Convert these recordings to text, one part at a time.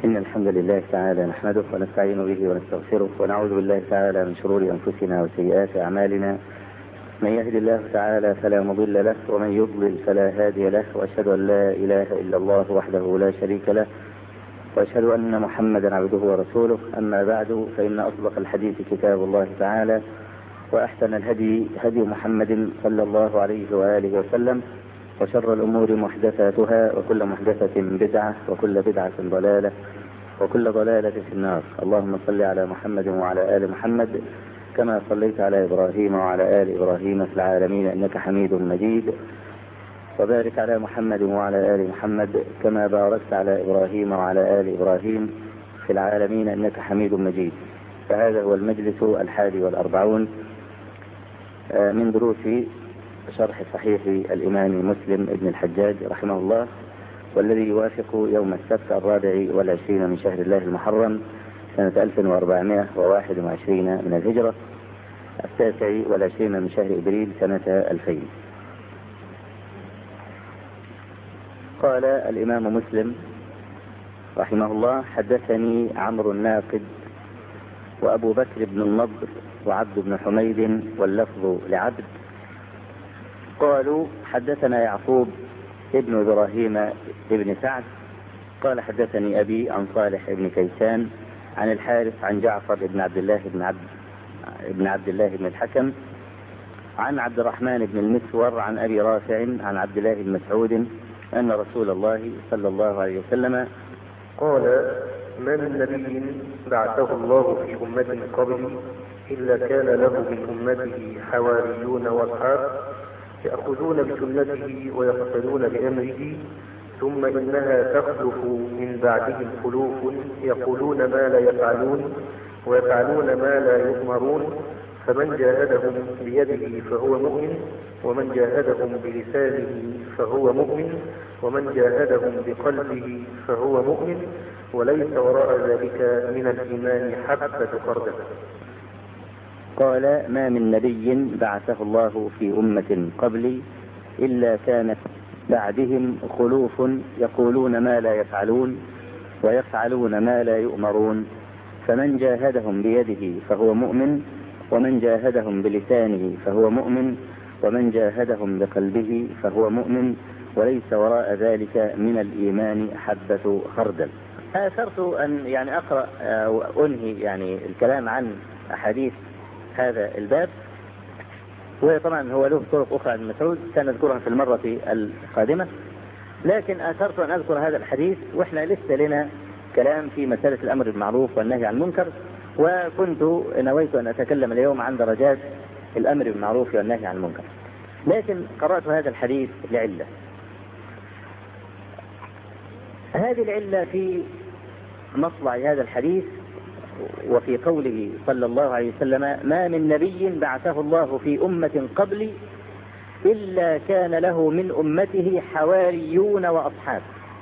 إن الحمد لله تعالى نحمده ونستعين به ونستغفره ونعوذ بالله تعالى من شرور أنفسنا وسيئات أعمالنا. من يهد الله تعالى فلا مضل له ومن يضلل فلا هادي له، وأشهد أن لا إله إلا الله وحده لا شريك له، وأشهد أن محمدا عبده ورسوله. أما بعد، فإن أصدق الحديث كتاب الله تعالى، وأحسن الهدي هدي محمد صلى الله عليه وآله وسلم، وشر الأمور محدثاتها، وكل محدثة بدعة، وكل بدعة ضلالة، وكل ضلالة في النار. اللهم صل على محمد وعلى آل محمد كما صليت على إبراهيم وعلى آل إبراهيم في العالمين إنك حميد مجيد، وبارك على محمد وعلى آل محمد كما باركت على إبراهيم وعلى آل إبراهيم في العالمين إنك حميد مجيد. فهذا هو المجلس 41 من دروس شرح صحيح الإمام مسلم ابن الحجاج رحمه الله، والذي يوافق يوم السبت 24 من شهر الله المحرم سنة 1421 من الهجرة، 29 من شهر إبريل سنة 2000. قال الإمام مسلم رحمه الله: حدثني عمرو الناقد وأبو بكر بن النضر وعبد بن حميد، واللفظ لعبد. قالوا: حدثنا يعقوب ابن إبراهيم ابن سعد قال: حدثني أبي عن صالح ابن كيسان عن الحارث عن جعفر بن عبد الله بن الحكم عن عبد الرحمن بن المسور عن أبي رافع عن عبد الله بن مسعود أن رسول الله صلى الله عليه وسلم قال: ما من نبي بعثه الله في أمة قبل إلا كان له من أمته حواريون وأصحاب يأخذون بسنته ويقتدون بأمره، ثم إنها تخلف من بعدهم خلوف يقولون ما لا يفعلون ويفعلون ما لا يؤمرون، فمن جاهدهم بيده فهو مؤمن، ومن جاهدهم بلسانه فهو مؤمن، ومن جاهدهم بقلبه فهو مؤمن، وليس وراء ذلك من الإيمان حبة خردل. قال: ما من نبي بعثه الله في أمة قبلي إلا كانت بعدهم خلوف يقولون ما لا يفعلون ويفعلون ما لا يؤمرون، فمن جاهدهم بيده فهو مؤمن، ومن جاهدهم بلسانه فهو مؤمن، ومن جاهدهم بقلبه فهو مؤمن، وليس وراء ذلك من الإيمان حبة خردل. أثرت أن أقرأ وأنهي الكلام عن أحاديث هذا الباب، وطبعا هو له طرق أخرى عن مسعود سنذكرها في المرة القادمة، لكن أثرت أن أذكر هذا الحديث وإحنا لسه لنا كلام في مسألة الأمر بالمعروف والنهي عن المنكر، وكنت نويت أن أتكلم اليوم عن درجات الأمر بالمعروف والنهي عن المنكر، لكن قرأت هذا الحديث لعلة. هذه العلة في مطلع هذا الحديث وفي قوله صلى الله عليه وسلم: ما من نبي بعثه الله في أمة قبلي إلا كان له من أمته حواريون وأصحاب.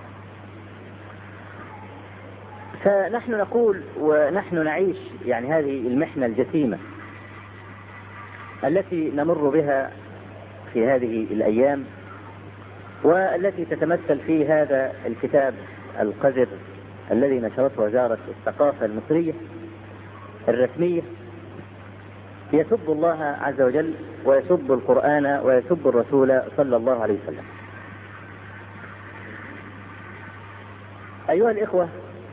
فنحن نقول ونحن نعيش هذه المحنة الجسيمة التي نمر بها في هذه الأيام، والتي تتمثل في هذا الكتاب القذر الذي نشرته وزارة الثقافة المصرية الرسمية، يسب الله عز وجل ويسب القرآن ويسب الرسول صلى الله عليه وسلم. أيها الإخوة،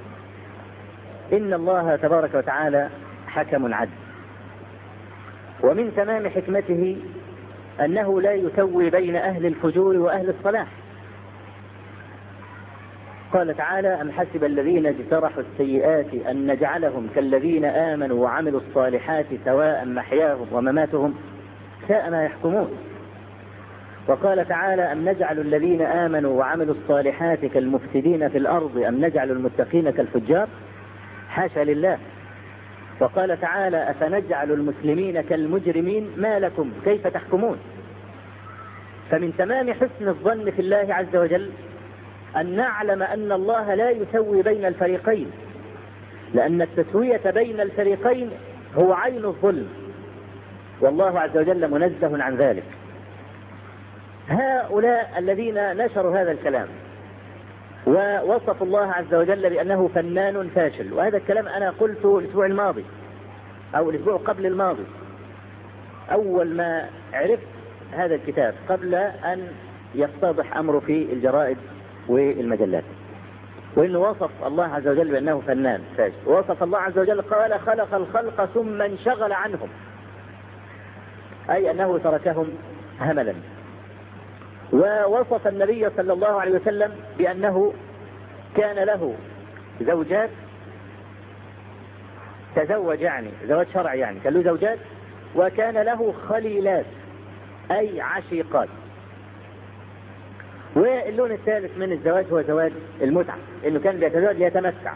إن الله تبارك وتعالى حكم عدل، ومن تمام حكمته أنه لا يسوي بين أهل الفجور وأهل الصلاح. قال تعالى: أم حسب الذين اجترحوا السيئات أن نجعلهم كالذين آمنوا وعملوا الصالحات سواء محياهم ومماتهم ساء ما يحكمون. وقال تعالى: أم نجعل الذين آمنوا وعملوا الصالحات كالمفسدين في الأرض أم نجعل المتقين كالفجار، حاشا لله. وقال تعالى: أفنجعل المسلمين كالمجرمين ما لكم كيف تحكمون. فمن تمام حسن الظن في الله عز وجل أن نعلم أن الله لا يسوي بين الفريقين، لأن التسوية بين الفريقين هو عين الظلم، والله عز وجل منزه عن ذلك. هؤلاء الذين نشروا هذا الكلام ووصف الله عز وجل بأنه فنان فاشل. وهذا الكلام أنا قلته الأسبوع الماضي أو الأسبوع قبل الماضي، أول ما عرفت هذا الكتاب قبل أن يفتضح أمره في الجرائد والمجلات، وإنه وصف الله عز وجل بأنه فنان فاشل. ووصف الله عز وجل قال خلق الخلق ثم انشغل عنهم، أي أنه تركهم هملا. ووصف النبي صلى الله عليه وسلم بأنه كان له زوجات، تزوج يعني زواج شرعي، يعني كان له زوجات، وكان له خليلات أي عشيقات. واللون الثالث من الزواج هو زواج المتعة، إنه كان بيتزوج ليتمتع.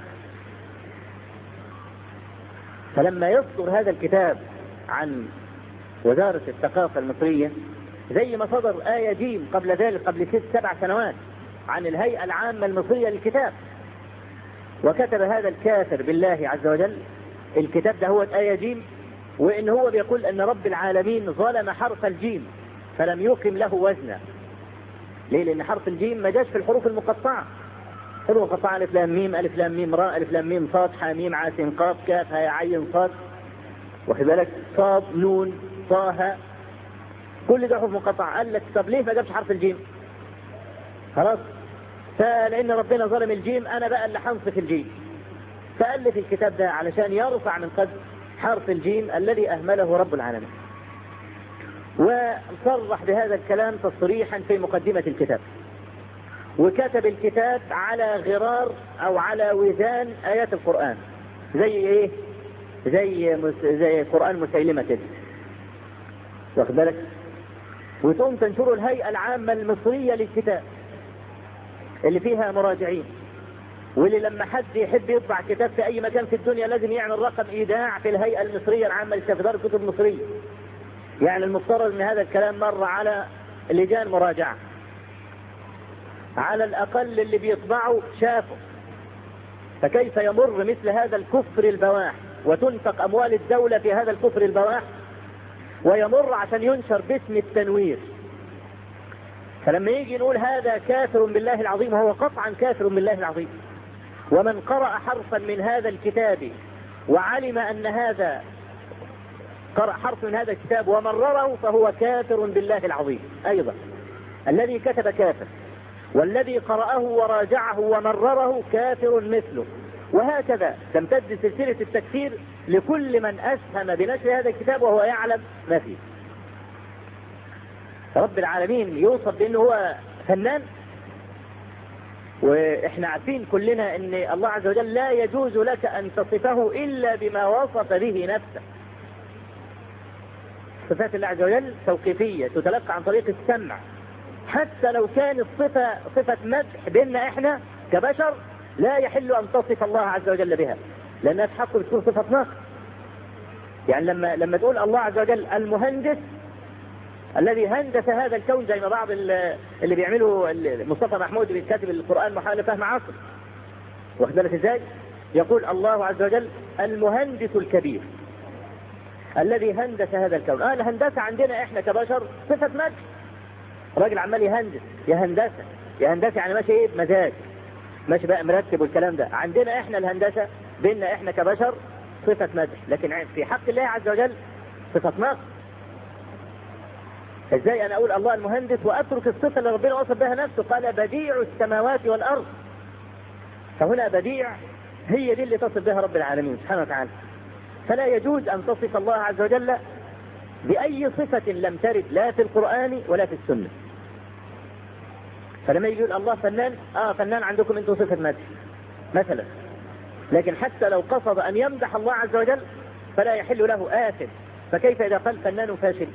فلما يصدر هذا الكتاب عن وزارة الثقافة المصرية، زي ما صدر آية جيم قبل ذلك قبل 6-7 سنوات عن الهيئة العامة المصرية للكتاب، وكتب هذا الكافر بالله عز وجل الكتاب ده هو آية جيم، وإن هو بيقول أن رب العالمين ظلم حرف الجيم فلم يقم له وزنا. ليه؟ لأن حرف الجيم ما جاش في الحروف المقطعة. حروف مقطعة ألف لام ميم، ألف لام ميم راء، ألف لام ميم صاد، حاميم عاسين قاف كاف هاء عين صاد، واخد بالك، صاد نون طه، كل ده حروف مقطعة. قال لك طب ليه ما جابش حرف الجيم؟ خلاص، فلأن ربنا ظلم الجيم أنا بقى اللي حنصف الجيم. فألف الكتاب ده علشان يرفع من قدر حرف الجيم الذي أهمله رب العالمين. وصرح بهذا الكلام تصريحا في مقدمة الكتاب، وكتب الكتاب على غرار أو على وزان آيات القرآن، زي إيه؟ زي قرآن مسيلمة كده، واخد بالك؟ وتقوم تنشر الهيئة العامة المصرية للكتاب اللي فيها مراجعين، واللي لما حد يحب يطبع كتاب في أي مكان في الدنيا لازم يعمل رقم إيداع في الهيئة المصرية العامة لإصدار الكتب المصرية. يعني المفترض أن هذا الكلام مر على لجان مراجعة، على الأقل اللي بيطبعوا شافوا. فكيف يمر مثل هذا الكفر البواح وتنفق أموال الدولة في هذا الكفر البواح، ويمر عشان ينشر باسم التنوير. فلما يجي نقول هذا كافر بالله العظيم، هو قطعا كافر بالله العظيم. ومن قرأ حرفا من هذا الكتاب وعلم أن هذا قرأ حرف من هذا الكتاب ومرره فهو كافر بالله العظيم أيضا. الذي كتب كافر، والذي قرأه وراجعه ومرره كافر مثله. وهكذا تمتد سلسلة التكفير لكل من أسهم بنشر هذا الكتاب وهو يعلم ما فيه. رب العالمين يوصف بأنه هو فنان، وإحنا عارفين كلنا أن الله عز وجل لا يجوز لك أن تصفه إلا بما وصف به نفسه. صفات الله عز وجل توقيفية تتلقى عن طريق السمع، حتى لو كانت صفة مدح بيننا إحنا كبشر لا يحل أن تصف الله عز وجل بها، لأنها تحق بتكون صفة نقص. يعني لما تقول الله عز وجل المهندس الذي هندس هذا الكون، زي ما بعض اللي بيعملوا مصطفى محمود بيكتب القرآن محاولة فهم عصر، واخد بالك ازاي؟ يقول الله عز وجل المهندس الكبير الذي هندس هذا الكون. الهندسة عندنا احنا كبشر صفة مدح. راجل عمال يهندس، يا هندسة يعني ماشي ايه بمزاج، ماشي بقى مرتب والكلام ده. عندنا احنا الهندسة بيننا احنا كبشر صفة مدح، لكن في حق الله عز وجل صفة نقص. ازاي انا اقول الله المهندس واترك الصفة اللي ربنا وصف بها نفسه؟ قال بديع السماوات والارض. فهنا بديع هي دي اللي تصف بها رب العالمين سبحانه وتعالى. فلا يجوز ان تصف الله عز وجل باي صفة لم ترد لا في القرآن ولا في السنة. فلما يقول الله فنان، فنان عندكم انتم صفة مدح مثلا، لكن حتى لو قصد ان يمدح الله عز وجل فلا يحل له آثم. فكيف اذا قال فنان فاشل؟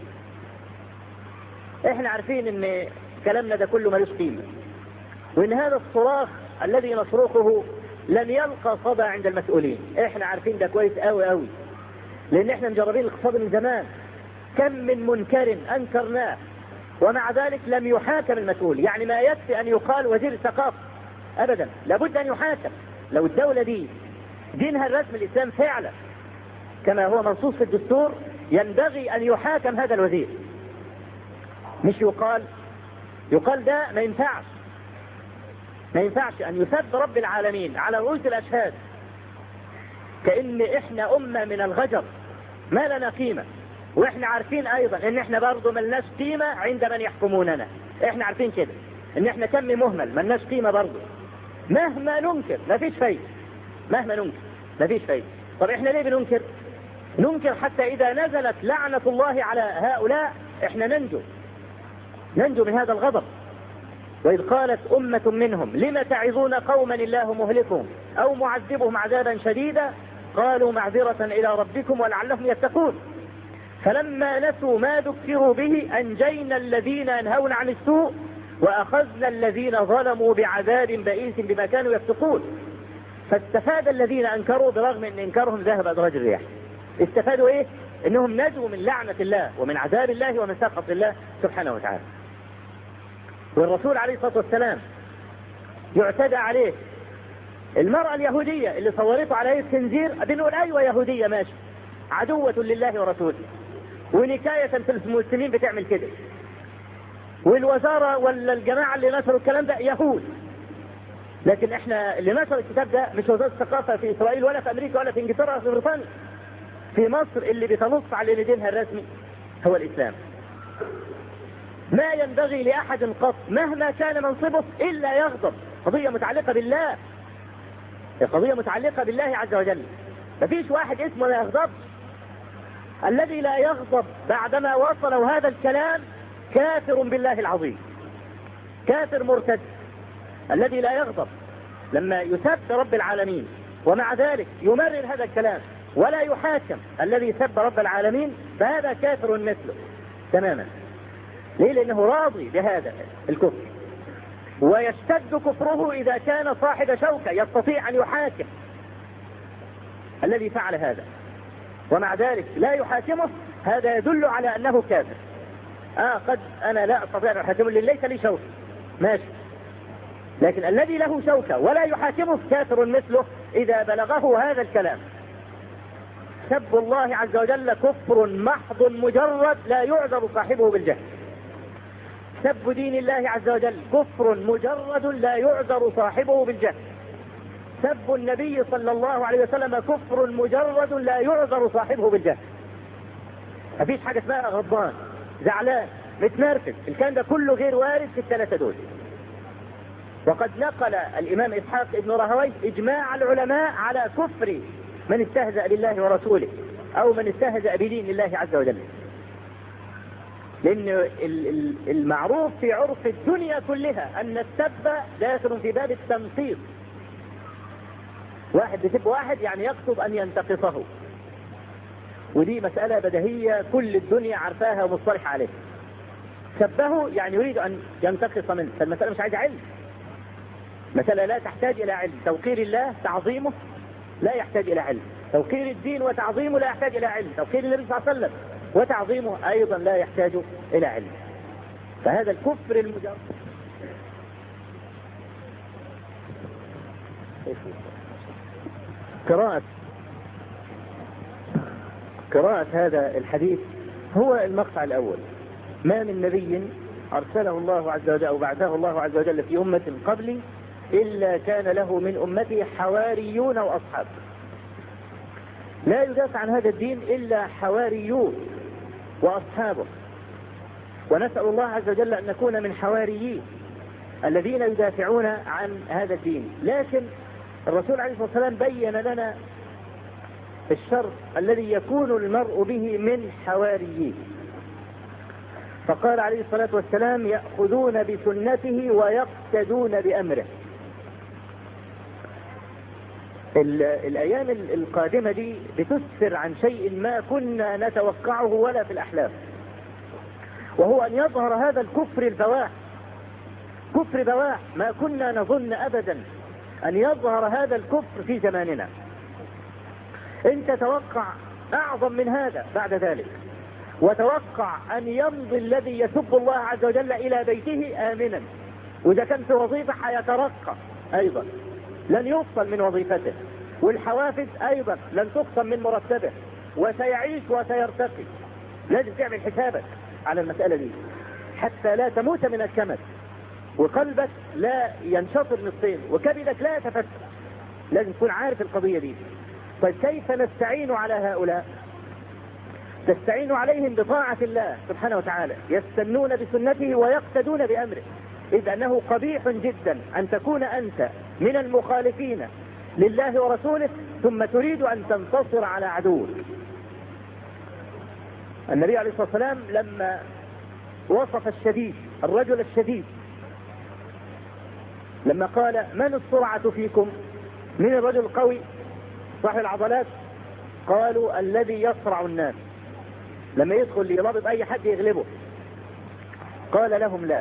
احنا عارفين ان كلامنا ده كله ملوش قيمة، وان هذا الصراخ الذي نصرخه لن يلقى صدى عند المسؤولين. احنا عارفين ده كويس قوي قوي، لان احنا مجربين الاقتصاد من زمان. كم من منكر انكرناه ومع ذلك لم يحاكم المسؤول. يعني ما يكفي ان يقال وزير الثقافة ابدا، لابد ان يحاكم. لو الدولة دي دينها الرسم الاسلام فعلا كما هو منصوص في الدستور، ينبغي ان يحاكم هذا الوزير، مش يقال ده ما ينفعش. ما ينفعش أن يسب رب العالمين على رؤوس الأشهاد كأن إحنا أمة من الغجر ما لنا قيمة، وإحنا عارفين أيضا إن إحنا برضو ملناش قيمة عند من يحكموننا. إحنا عارفين كده إن إحنا كم مهمل ملناش قيمة برضو، مهما ننكر ما فيش فايدة، مهما ننكر ما فيش فايدة. طب إحنا ليه بننكر؟ ننكر حتى إذا نزلت لعنة الله على هؤلاء إحنا ننجو من هذا الغضب. وإذ قالت أمة منهم لم تعظون قوما الله مهلكهم أو معذبهم عذابا شديدا قالوا معذرة إلى ربكم ولعلهم يتقون فلما نسوا ما ذكروا به أنجينا الذين ينهون عن السوء وأخذنا الذين ظلموا بعذاب بئيس بما كانوا يفسقون. فاستفاد الذين أنكروا برغم أن إنكارهم ذهب أدراج الرياح. استفادوا إيه؟ إنهم نجوا من لعنة الله ومن عذاب الله ومن سخط الله سبحانه وتعالى. والرسول عليه الصلاة والسلام يعتدى عليه. المرأة اليهودية اللي صورته على يد خنزير بنقول أيوة يهودية ماشي، عدوة لله ورسوله، ونكاية في المسلمين بتعمل كده، والوزارة ولا الجماعة اللي نشروا الكلام ده يهود. لكن احنا اللي نشر الكتاب ده مش وزارة الثقافة في إسرائيل ولا في أمريكا ولا في إنجلترا ولا في بريطانيا. في مصر اللي بتنص على دينها الرسمي هو الإسلام. ما ينبغي لأحد قط مهما كان منصبه إلا يغضب. قضية متعلقة بالله، قضية متعلقة بالله عز وجل. مفيش واحد اسمه لا يغضب. الذي لا يغضب بعدما وصلوا هذا الكلام كافر بالله العظيم، كافر مرتد. الذي لا يغضب لما يسب رب العالمين ومع ذلك يمرر هذا الكلام ولا يحاكم الذي سب رب العالمين فهذا كافر مثله تماما. ليه؟ لأنه راضي بهذا الكفر، ويشتد كفره إذا كان صاحب شوكة يستطيع أن يحاكم الذي فعل هذا، ومع ذلك لا يحاكمه. هذا يدل على أنه كافر. قد أنا لا أستطيع أن أحاكمه لأن ليس لي شوكة ماشي، لكن الذي له شوكة ولا يحاكمه كافر مثله إذا بلغه هذا الكلام. سب الله عز وجل كفر محض مجرد لا يعذر صاحبه بالجهل. سب دين الله عز وجل كفر مجرد لا يعذر صاحبه بالجهل. سب النبي صلى الله عليه وسلم كفر مجرد لا يعذر صاحبه بالجهل. مفيش حاجة اسمها غضبان زعلان متنرفز، الكلام ده كله غير وارد في الثلاثة دول. وقد نقل الإمام إسحاق ابن راهويه إجماع العلماء على كفر من استهزأ بالله ورسوله أو من استهزأ بدين الله عز وجل. لأن المعروف في عرف الدنيا كلها أن السب داخل في باب التنقيص. واحد بيسب واحد يعني يقصد أن ينتقصه، ودي مسألة بديهية كل الدنيا عارفاها ومصطلح عليها. سبه يعني يريد أن ينتقص منه، فالمسألة مش عايزة علم، مسألة لا تحتاج إلى علم. توقير الله تعظيمه لا يحتاج إلى علم، توقير الدين وتعظيمه لا يحتاج إلى علم، توقير النبي صلى الله عليه وسلم وتعظيمه أيضا لا يحتاج إلى علم. فهذا الكفر المجرد. قراءة هذا الحديث هو المقطع الأول. ما من نبي أرسله الله عز وجل أو بعثه الله عز وجل في أمة قبلي إلا كان له من أمته حواريون وأصحاب. لا يدافع عن هذا الدين إلا حواريون وأصحابه، ونسأل الله عز وجل أن نكون من حواريين الذين يدافعون عن هذا الدين. لكن الرسول عليه الصلاة والسلام بين لنا الشرط الذي يكون المرء به من حواريين، فقال عليه الصلاة والسلام يأخذون بسنته ويقتدون بأمره. الأيام القادمة دي بتسفر عن شيء ما كنا نتوقعه ولا في الأحلام، وهو أن يظهر هذا الكفر البواح، كفر بواح ما كنا نظن أبدا أن يظهر هذا الكفر في زماننا. انت توقع أعظم من هذا بعد ذلك، وتوقع أن يمضي الذي يسب الله عز وجل إلى بيته آمنا، وإذا كان في وظيفة حيترقى أيضا لن يفصل من وظيفته، والحوافز أيضا لن تخصم من مرتبه، وسيعيش وسيرتقي. لازم تعمل حسابك على المسألة دي حتى لا تموت من الكمد. وقلبك لا ينشطر نصين وكبدك لا يتفتح. لازم تكون عارف القضية دي. طيب كيف نستعين على هؤلاء؟ تستعين عليهم بطاعة الله سبحانه وتعالى، يستنون بسنته ويقتدون بأمره، إذ أنه قبيح جدا أن تكون أنت من المخالفين لله ورسوله ثم تريد أن تنتصر على عدوك. النبي عليه الصلاة والسلام لما وصف الشديد، الرجل الشديد، لما قال من السرعة فيكم؟ من الرجل القوي صاحب العضلات؟ قالوا الذي يصرع الناس، لما يدخل يرابط أي حد يغلبه. قال لهم لا،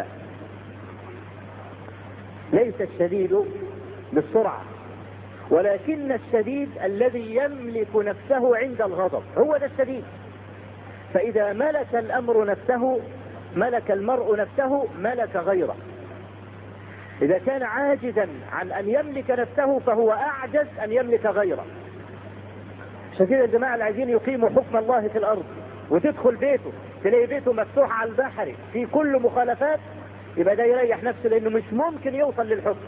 ليس الشديد بالسرعة، ولكن الشديد الذي يملك نفسه عند الغضب، هو ده الشديد. فإذا ملك الأمر نفسه، ملك المرء نفسه، ملك غيره. إذا كان عاجزا عن أن يملك نفسه فهو أعجز أن يملك غيره. عشان كده الجماعة اللي عايزين يقيموا حكم الله في الأرض وتدخل بيته تلاقي بيته مفتوح على البحر في كل مخالفات، يبقى ده يريح نفسه، لأنه مش ممكن يوصل للحكم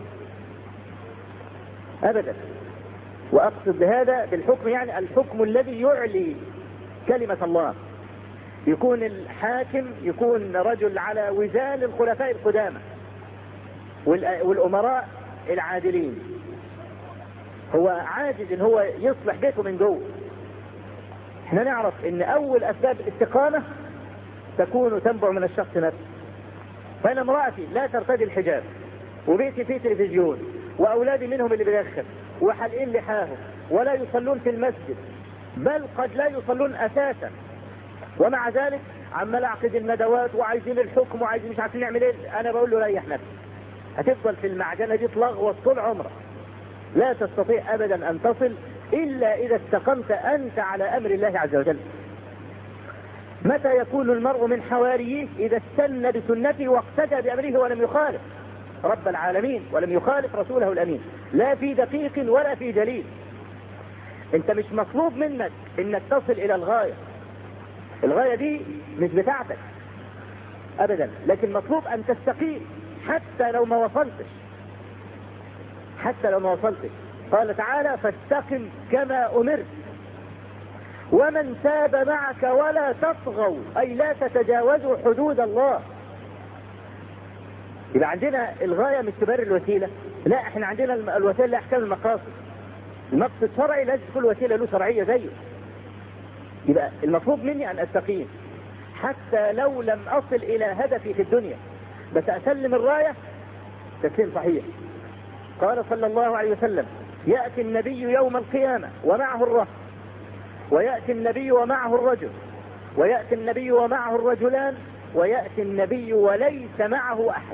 أبدا. وأقصد بهذا بالحكم يعني الحكم الذي يعلي كلمة الله، يكون الحاكم يكون رجل على وزان الخلفاء القدامى والأمراء العادلين، هو عاجز ان هو يصلح بيته من جوه. احنا نعرف ان اول اسباب الاستقامة تنبع من الشخص نفسه. فانا امرأتي لا ترتدي الحجاب، وبيتي فيه تلفزيون، واولادي منهم اللي بيدخن وحلقين لحاهم ولا يصلون في المسجد، بل قد لا يصلون اساسا، ومع ذلك عمال اعقد الندوات وعايزين الحكم وعايزين مش عارفين نعمل ايه. انا بقول له ريح نفسك، هتفضل في المعجنة دي تلغوص طول عمرك، لا تستطيع ابدا ان تصل الا اذا استقمت انت على امر الله عز وجل. متى يكون المرء من حواريه؟ اذا استنى بسنته واقتدى بامره ولم يخالف رب العالمين ولم يخالف رسوله الامين، لا في دقيق ولا في جليل. انت مش مطلوب منك انك تصل الى الغاية، الغاية دي مش بتاعتك ابدا، لكن مطلوب ان تستقيم حتى لو ما وصلتش، حتى لو ما وصلتش. قال تعالى فاستقم كما أمرت ومن تاب معك ولا تطغوا، أي لا تتجاوزوا حدود الله. يبقى عندنا الغاية مش تبرر الوسيلة، لا احنا عندنا الوسيلة لأحكام المقاصد. المقصد شرعي لازم كل وسيلة له شرعية زيه. يبقى المطلوب مني أن أستقيم حتى لو لم أصل إلى هدفي في الدنيا، بس أسلم الراية تسليم صحيح. قال صلى الله عليه وسلم يأتي النبي يوم القيامة ومعه الرهط، ويأتي النبي ومعه الرجل، ويأتي النبي ومعه الرجلان، ويأتي النبي وليس معه أحد.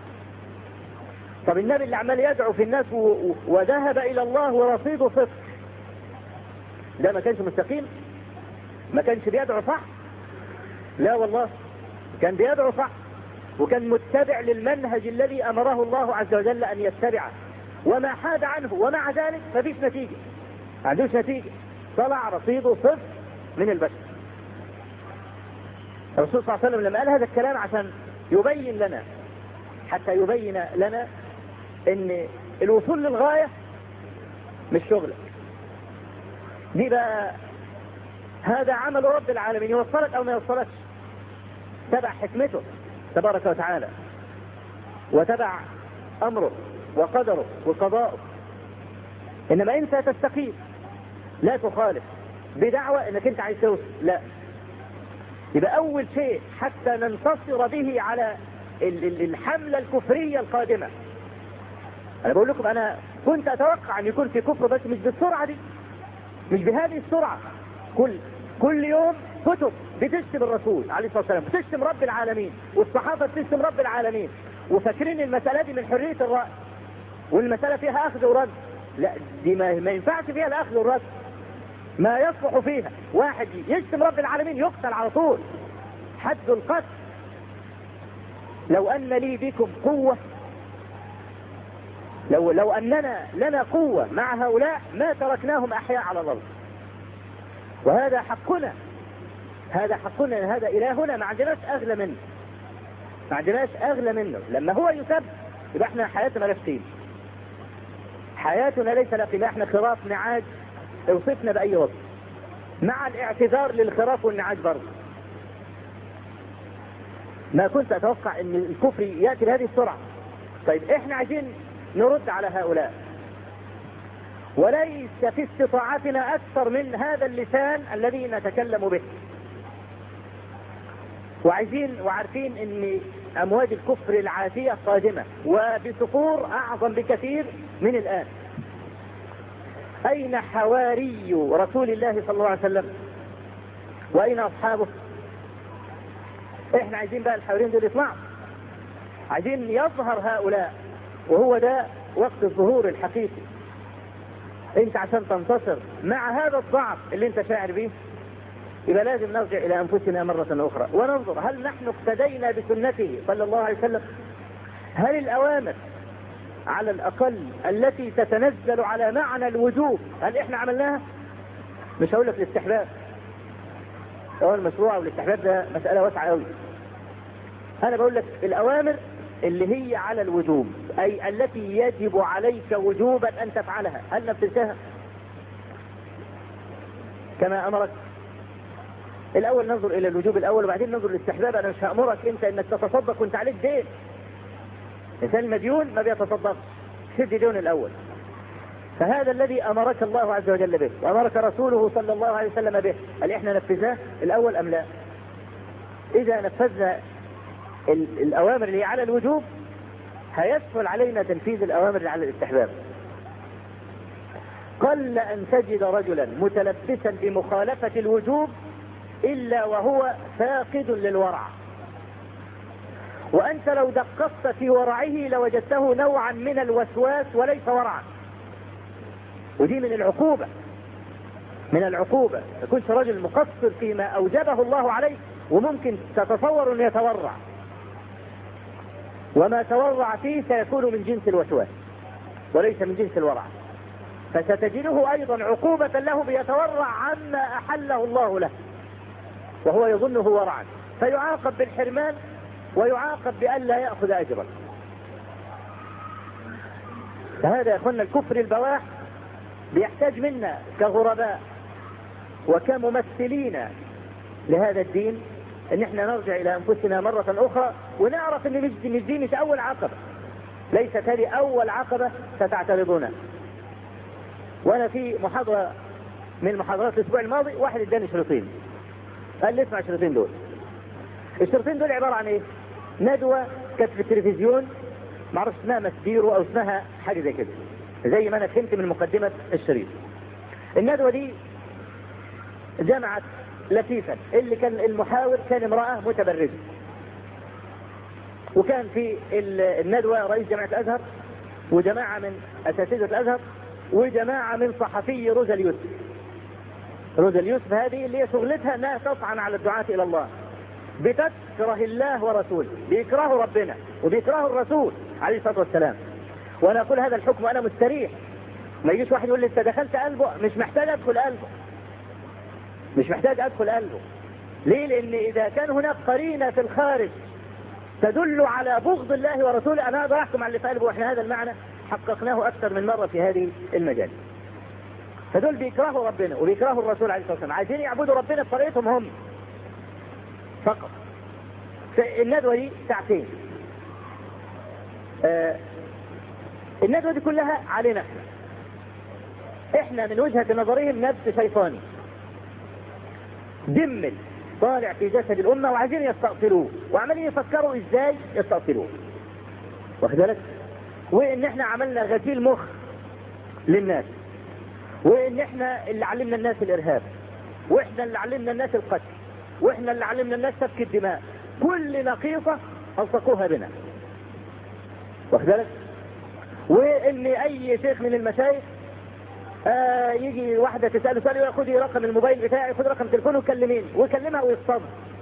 طب النبي اللي عمال يدعو في الناس وذهب إلى الله ورصيده صفر، ده ما كانش مستقيم؟ ما كانش بيدعو صح؟ لا والله كان بيدعو صح، وكان متبع للمنهج الذي أمره الله عز وجل أن يتبعه، وما حاد عنه، ومع ذلك مفيش نتيجة، ما عندوش نتيجة، طلع رصيده صفر من البشر. الرسول صلى الله عليه وسلم لما قال هذا الكلام عشان يبين لنا، حتى يبين لنا ان الوصول للغاية مش شغلك، دي بقى هذا عمل رب العالمين، يوصلك او ما يوصلكش تبع حكمته تبارك وتعالى، وتبع امره وقدره وقضاءه. انما انت تستقيم، لا تخالف بدعوة انك انت عايز توصل، لا. يبقى اول شيء حتى ننتصر به على الحملة الكفرية القادمة. انا بقول لكم انا كنت اتوقع ان يكون في كفر، بس مش بالسرعة دي، مش بهذه السرعة. كل يوم كتب بتشتم الرسول عليه الصلاة والسلام، بتشتم رب العالمين، والصحابة بتشتم رب العالمين، وفاكرين المسألة دي من حرية الرأي، والمسألة فيها أخذ ورد. لا، دي ما ينفعش فيها الأخذ والرد، ما يصلح فيها واحد يشتم رب العالمين يقتل على طول، حد القتل. لو أن لي بكم قوة، لو أننا لنا قوة مع هؤلاء ما تركناهم أحياء على الأرض. وهذا حقنا، هذا حقنا، هذا إلهنا، ما عندناش أغلى منه، ما عندناش أغلى منه. لما هو يسب يبقى احنا حياتنا لا قيمة، حياتنا ليس لها قيمة، احنا خراف نعاج، اوصفنا بأي وصف، مع الاعتذار للخراف والنعاج برضه. ما كنت اتوقع ان الكفر يأتي بهذه السرعة. طيب احنا عايزين نرد على هؤلاء، وليس في استطاعتنا اكثر من هذا اللسان الذي نتكلم به، وعايزين وعارفين ان امواج الكفر العاتية قادمة وبصفور اعظم بكثير من الان. اين حواري رسول الله صلى الله عليه وسلم واين اصحابه؟ احنا عايزين بقى الحواريين دول يطلعوا، عايزين يظهر هؤلاء، وهو ده وقت الظهور الحقيقي. انت عشان تنتصر مع هذا الضعف اللي انت شاعر به، يبقى لازم نرجع الى انفسنا مرة اخرى وننظر هل نحن اقتدينا بسنته صلى الله عليه وسلم؟ هل الاوامر على الاقل التي تتنزل على معنى الوجوب هل احنا عملناها؟ مش هقول لك الاستحباب، هو المشروع والاستحباب ده مسألة واسعة قوي. انا بقول لك الاوامر اللي هي على الوجوب، اي التي يجب عليك وجوبا ان تفعلها، هل نفذتها كما امرك؟ الاول ننظر الى الوجوب الاول وبعدين ننظر للاستحباب. انا مش هامرك انت انك تتصدق وانت عليك دين، الانسان المديون ما بيتصدقش، سد ديون الاول. فهذا الذي امرك الله عز وجل به وامرك رسوله صلى الله عليه وسلم به، هل احنا نفذناه الاول ام لا؟ اذا نفذنا الاوامر اللي على الوجوب هيسهل علينا تنفيذ الاوامر اللي على الاستحباب. قل ان تجد رجلا متلبسا بمخالفة الوجوب الا وهو فاقد للورع، وانت لو دققت في ورعه لوجدته نوعا من الوسواس وليس ورعا. ودي من العقوبة يكونش رجل مقصر فيما اوجبه الله عليه وممكن تتصور انه يتورع، وما تورع فيه سيكون من جنس الوسواس وليس من جنس الورع، فستجده ايضا عقوبة له بيتورع عما احله الله له وهو يظنه ورعا، فيعاقب بالحرمان ويعاقب بأن لا يأخذ أجرا. فهذا يا اخوانا الكفر البواح بيحتاج منا كغرباء وكممثلين لهذا الدين ان احنا نرجع الى انفسنا مرة اخرى ونعرف ان مش دي مش اول عقبة، ليست هذه اول عقبة ستعترضونها. وانا في محاضرة من المحاضرات الاسبوع الماضي واحد اداني شريطين، قال لي اسمع الشريطين دول. الشريطين دول عبارة عن ايه؟ ندوة كانت في التلفزيون، معرفش اسمها مسبيرو او اسمها حاجة زي كده، زي ما انا فهمت من مقدمة الشريط. الندوة دي جمعت لطيفا، اللي كان المحاور كان امرأة متبرجة، وكان في الندوة رئيس جامعة الازهر وجماعة من اساتذة الازهر وجماعة من صحفي روزا اليوسف. روزا اليوسف هذه اللي هي شغلتها انها تطعن على الدعاة الى الله، بتكره الله ورسوله، بيكرهوا ربنا وبيكرهوا الرسول عليه الصلاة والسلام. وانا اقول هذا الحكم وانا مستريح، ما يجيش واحد يقول لي انت دخلت قلبه، مش محتاج ادخل قلبه، مش محتاج ادخل قلبه. ليه؟ لان اذا كان هناك قرينة في الخارج تدل على بغض الله ورسوله انا اقدر احكم على اللي في قلبه، واحنا هذا المعنى حققناه اكثر من مرة في هذه المجال. فدول بيكرهوا ربنا وبيكرهوا الرسول عليه الصلاة والسلام، عايزين يعبدوا ربنا بطريقتهم هم فقط. الندوة دي ساعتين، الندوة دي كلها علينا احنا من وجهة نظرهم نبت شيطاني دمل طالع في جسد الأمة وعايزين يستأصلوه وعمالين يفكروا ازاي يستأصلوه، واخد بالك؟ وان احنا عملنا غسيل مخ للناس، وان احنا اللي علمنا الناس الارهاب، واحنا اللي علمنا الناس القتل، واحنا اللي علمنا الناس سفك الدماء، كل نقيصة الصقوها بنا، واخد بالك؟ وان اي شيخ من المشايخ يجي واحدة تسأله سؤال يقول خدي رقم الموبايل بتاعي، خد رقم تليفونه وكلمين، ويكلمها ويتصدم،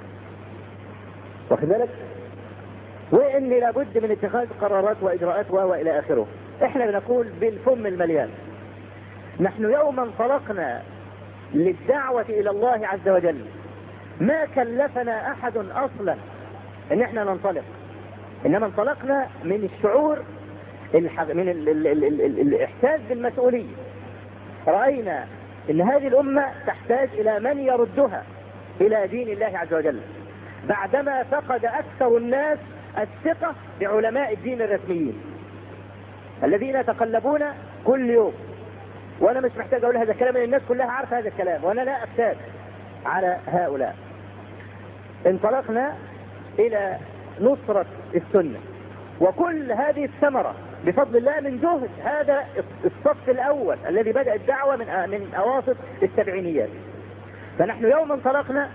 واخد بالك؟ وان لابد من اتخاذ قرارات واجراءات والى اخره. احنا بنقول بالفم المليان، نحن يوم انطلقنا للدعوة الى الله عز وجل ما كلفنا احد اصلا ان احنا ننطلق، انما انطلقنا من الشعور من الإحساس بالمسؤولية، رأينا أن هذه الأمة تحتاج إلى من يردها إلى دين الله عز وجل، بعدما فقد أكثر الناس الثقة بعلماء الدين الرسميين الذين يتقلبون كل يوم. وأنا مش محتاج أقول هذا الكلام، الناس كلها عارفة هذا الكلام، وأنا لا أفتات على هؤلاء. انطلقنا إلى نصرة السنة، وكل هذه الثمرة بفضل الله من جهد هذا الصف الأول الذي بدأ الدعوة من أواسط السبعينيات. فنحن يوم انطلقنا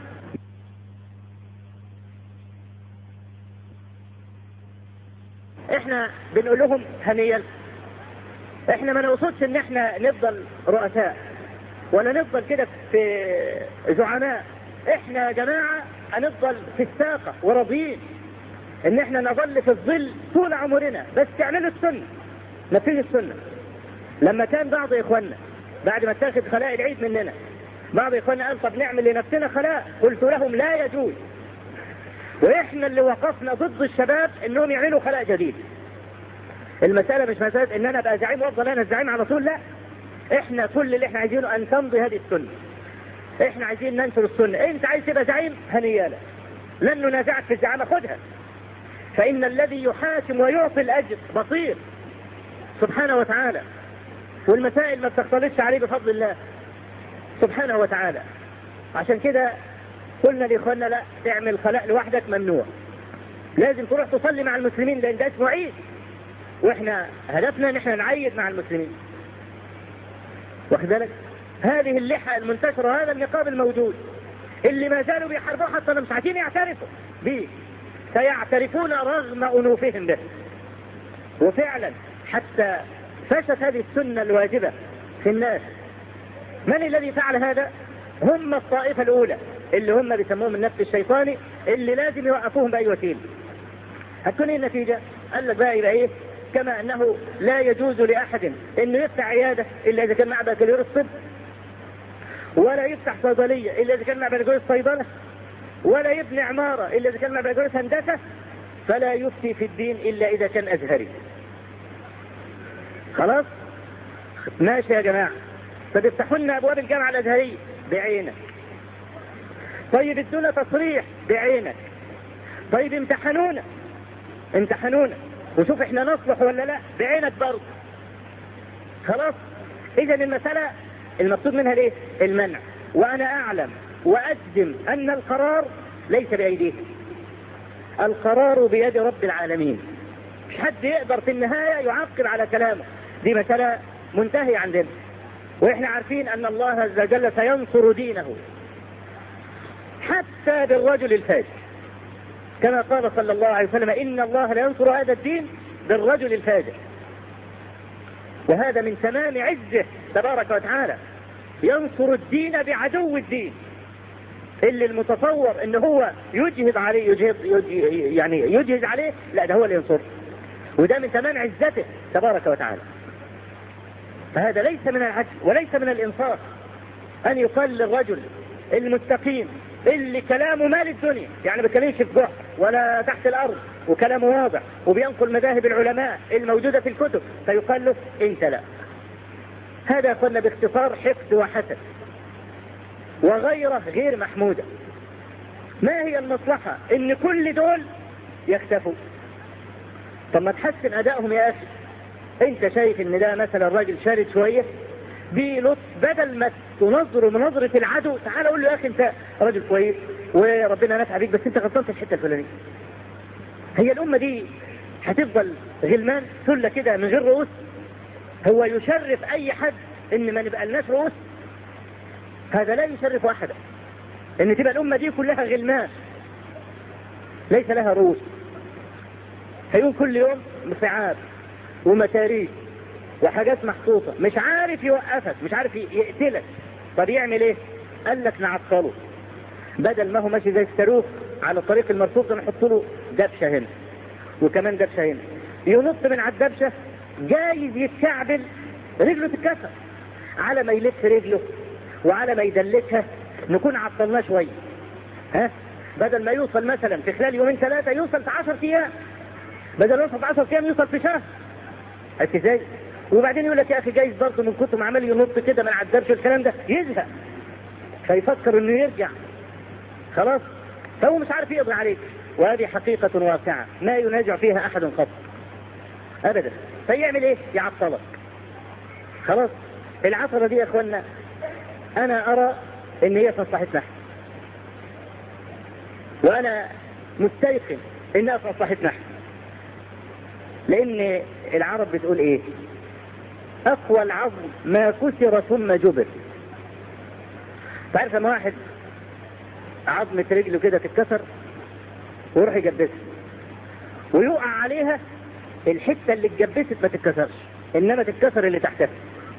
احنا بنقول لهم هنيا، احنا ما نقصدش ان احنا نفضل رؤساء ولا نفضل كده في زعماء، احنا يا جماعة هنفضل في الساقة وراضيين ان احنا نظل في الظل طول عمرنا، بس تعملوا السنة، نفذوا السنة. لما كان بعض اخواننا بعد ما اتاخد خلاء العيد مننا، بعض اخواننا قال طب نعمل لنفسنا خلاء، قلت لهم لا يجوز، واحنا اللي وقفنا ضد الشباب انهم يعملوا خلاء جديد. المسألة مش مسألة ان انا ابقى زعيم وافضل انا الزعيم على طول، لا، احنا كل اللي احنا عايزينه ان تمضي هذه السنة، احنا عايزين ننشر السنة. انت عايز تبقى زعيم هنيالك، لن ننازعك في الزعامة، خدها، فان الذي يحاكم ويعطي الاجر بصير سبحانه وتعالى، والمسائل ما بتختلطش عليه بفضل الله سبحانه وتعالى. عشان كده قلنا لاخواننا لا تعمل خلاء لوحدك، ممنوع، لازم تروح تصلي مع المسلمين لان ده اسمه عيد، واحنا هدفنا ان احنا نعيد مع المسلمين. واخد بالك؟ هذه اللحى المنتشرة وهذا النقاب الموجود اللي ما زالوا بيحاربوه حتى مش عايزين يعترفوا به، سيعترفون رغم أنوفهم به. وفعلا حتى فشت هذه السنة الواجبة في الناس. من الذي فعل هذا؟ هم الطائفة الأولى اللي هم بيسموهم النفس الشيطاني، اللي لازم يوقفوهم بأي وسيلة. هتكون النتيجة؟ قال لك بقى يبقى ايه؟ كما انه لا يجوز لاحد انه يفتح عيادة الا اذا كان مع بكالوريوس الطب، ولا يفتح صيدلية الا اذا كان مع بكالوريوس الصيدلة، ولا يبني عمارة الا اذا كان مع بكالوريوس هندسة، فلا يفتي في الدين الا اذا كان ازهري. خلاص؟ ماشي يا جماعة، فتفتحوا لنا ابواب الجامعة الازهرية بعينك، طيب ادونا تصريح بعينك، طيب امتحنونا وشوف احنا نصلح ولا لا بعينك برضه. خلاص؟ اذا المسألة المقصود منها ليه؟ المنع. وانا اعلم واجزم ان القرار ليس بايديه، القرار بيد رب العالمين، مش حد يقدر في النهاية يعقب على كلامه، دي مسألة منتهية عندنا، واحنا عارفين ان الله عز وجل سينصر دينه حتى بالرجل الفاجر، كما قال صلى الله عليه وسلم إن الله لا ينصر هذا الدين بالرجل الفاجر. وهذا من تمام عزه تبارك وتعالى، ينصر الدين بعدو الدين، اللي المتصور ان هو يجهز عليه يجهز عليه، لا ده هو اللي ينصر، وده من تمام عزته تبارك وتعالى. فهذا ليس من العدل وليس من الإنصاف أن يقال للرجل المستقيم اللي كلامه مال الدنيا، يعني ما بيتكلمش في جحر ولا تحت الأرض، وكلامه واضح وبينقل مذاهب العلماء الموجودة في الكتب، فيقال له انت لا. هذا قلنا باختصار حقد وحسد وغيره غير محمودة. ما هي المصلحة ان كل دول يختفوا؟ طب ما تحسن ادائهم يا اخي. انت شايف ان ده مثلا راجل شارد شوية بلطف، بدل ما تنظره من نظرة العدو، تعال اقول له يا اخي انت راجل كويس وربنا نفع بيك، بس انت غلطان في الحتة الفلانية. هي الامة دي هتفضل غلمان سلة كده من غير رؤوس؟ هو يشرف اي حد ان ما نبقى الناس رؤوس؟ هذا لا يشرف احدا، ان تبقى الامة دي كلها غلمان ليس لها رؤوس. هيكون كل يوم مصعاب ومتاريخ وحاجات محطوطة، مش عارف يوقفك، مش عارف يقتلك. طب يعمل ايه؟ قال لك نعطله، بدل ما هو ماشي زي الصاروخ على الطريق المرصوف نحط له دبشة هنا وكمان دبشة هنا، ينط من على الدبشة جايز يتكعبل رجله تتكسر، على ما يلف رجله وعلى ما يدلكها نكون عطلناه شوية. بدل ما يوصل مثلا في خلال يومين ثلاثة يوصل في 10 ايام، بدل ما يوصل في 10 ايام يوصل في شهر. عرفت ازاي؟ وبعدين يقول لك يا اخي جايز برضه من كتر ما عمال ينط كده ما نعذبش الكلام ده يزهق فيفكر انه يرجع خلاص، فهو مش عارف يقضي عليك. وهذه حقيقة واقعة ما ينازع فيها احد قط ابدا. فيعمل ايه؟ يعطلك. خلاص العطلة دي يا اخوانا انا ارى ان هي في مصلحتنا، وانا مستيقن انها في مصلحتنا، لان العرب بتقول ايه؟ اقوى العظم ما كسر ثم جبر. تعرف لما واحد عظمة رجله كده تتكسر ويروح يجبسها ويقع عليها، الحتة اللي اتجبست ما تتكسرش انما تتكسر اللي تحتها،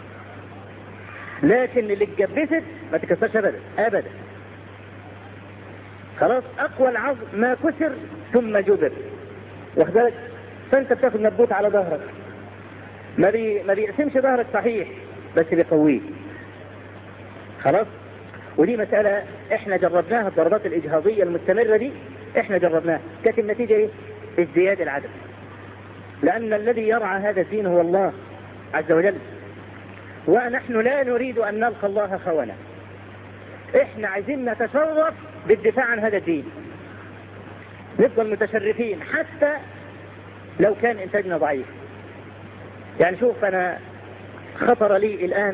لكن اللي اتجبست ما تتكسرش ابدا ابدا. خلاص اقوى العظم ما كسر ثم جبر، واخد بالك؟ فانت بتاخد نبوت على ظهرك ما بيقسمش ظهرك صحيح بس بيقويه. خلاص، ودي مسألة احنا جربناها، الضربات الاجهاضية المستمرة دي احنا جربناها، كانت النتيجة ايه؟ ازدياد العدد، لان الذي يرعى هذا الدين هو الله عز وجل، ونحن لا نريد ان نلقى الله خونة. احنا عايزين نتشرف بالدفاع عن هذا الدين، نفضل متشرفين حتى لو كان انتاجنا ضعيف. يعني شوف انا خطر لي الان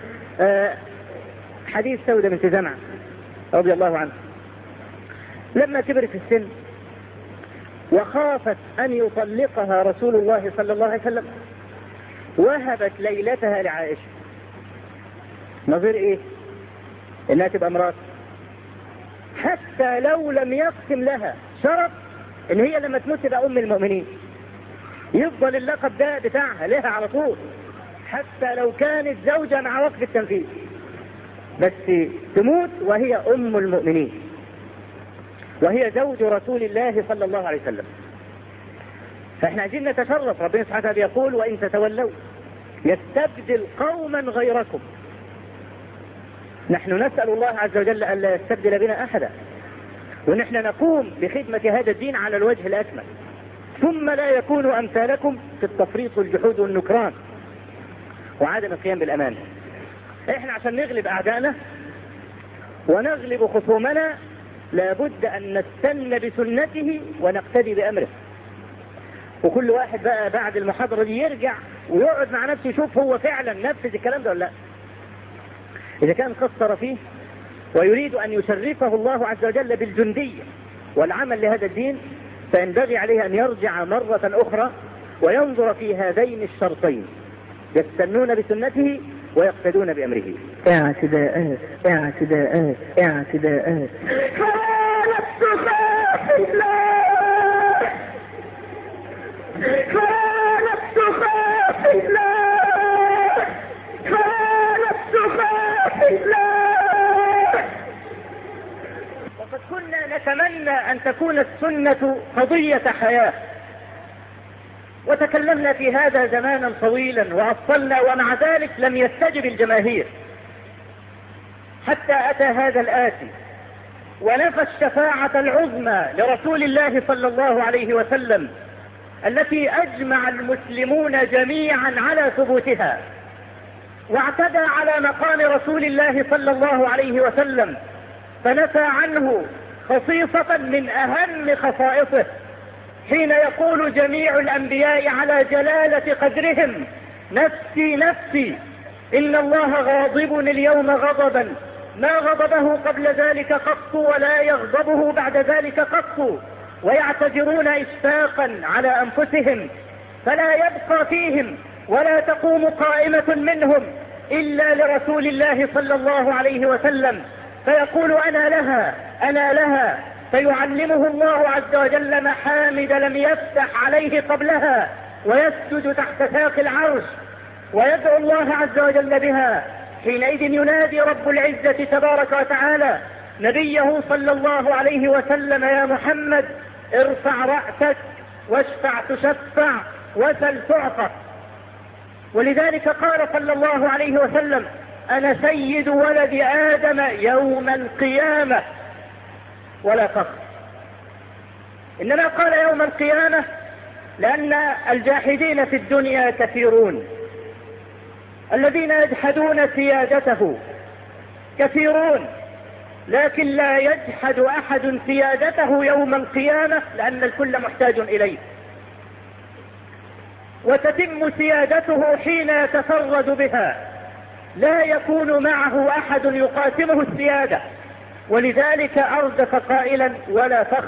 حديث سودة بنت زمعة رضي الله عنه لما كبرت في السن وخافت ان يطلقها رسول الله صلى الله عليه وسلم وهبت ليلتها لعائشة. نظير ايه؟ انها تبقى امرأة، حتى لو لم يقسم لها شرف ان هي لما تموت تبقى ام المؤمنين، يفضل اللقب ده بتاعها لها على طول حتى لو كانت زوجة مع وقف التنفيذ، بس تموت وهي ام المؤمنين وهي زوج رسول الله صلى الله عليه وسلم. فاحنا عايزين نتشرف. ربنا سبحانه وتعالى يقول وان تتولوا يستبدل قوما غيركم. نحن نسأل الله عز وجل ألا يستبدل بنا أحدا، ونحن نقوم بخدمة هذا الدين على الوجه الأكمل، ثم لا يكون أمثالكم في التفريط والجحود والنكران وعدم القيام بالأمانة. احنا عشان نغلب أعدائنا ونغلب خصومنا لابد أن نستن بسنته ونقتدي بأمره. وكل واحد بقى بعد المحاضرة دي يرجع ويقعد مع نفسه يشوف هو فعلا نفذ الكلام ده ولا لا. إذا كان قصر فيه ويريد أن يشرفه الله عز وجل بالجندية والعمل لهذا الدين، فينبغي عليه أن يرجع مرة أخرى وينظر في هذين الشرطين، يستنون بسنته ويقتدون بأمره. اعتداءات اعتداءات اعتداءات. كانت تخاف الله، كانت تخاف الله، كانت تخاف الله. وقد كنا نتمنى أن تكون السنة قضية حياة، وتكلمنا في هذا زمانا طويلا وأفصلنا، ومع ذلك لم يستجب الجماهير حتى أتى هذا الآتي ونفى الشفاعة العظمى لرسول الله صلى الله عليه وسلم التي أجمع المسلمون جميعا على ثبوتها، واعتدى على مقام رسول الله صلى الله عليه وسلم فنفى عنه خصيصة من أهم خصائصه، حين يقول جميع الأنبياء على جلالة قدرهم نفسي نفسي إن الله غاضب اليوم غضبا ما غضبه قبل ذلك قط ولا يغضبه بعد ذلك قط، ويعتذرون إشفاقا على أنفسهم، فلا يبقى فيهم ولا تقوم قائمة منهم إلا لرسول الله صلى الله عليه وسلم، فيقول أنا لها أنا لها، فيعلمه الله عز وجل محامد لم يفتح عليه قبلها، ويسجد تحت ساق العرش ويدعو الله عز وجل بها. حينئذ ينادي رب العزة تبارك وتعالى نبيه صلى الله عليه وسلم يا محمد ارفع رأسك واشفع تشفع وسل تعطى. ولذلك قال صلى الله عليه وسلم أنا سيد ولد آدم يوم القيامة، ولا فخر. إنما قال يوم القيامة لأن الجاحدين في الدنيا كثيرون، الذين يجحدون سيادته كثيرون، لكن لا يجحد أحد سيادته يوم القيامة، لأن الكل محتاج إليه، وتتم سيادته حين يتفرد بها، لا يكون معه أحد يقاسمه السيادة. ولذلك أردف قائلا: ولا فخر.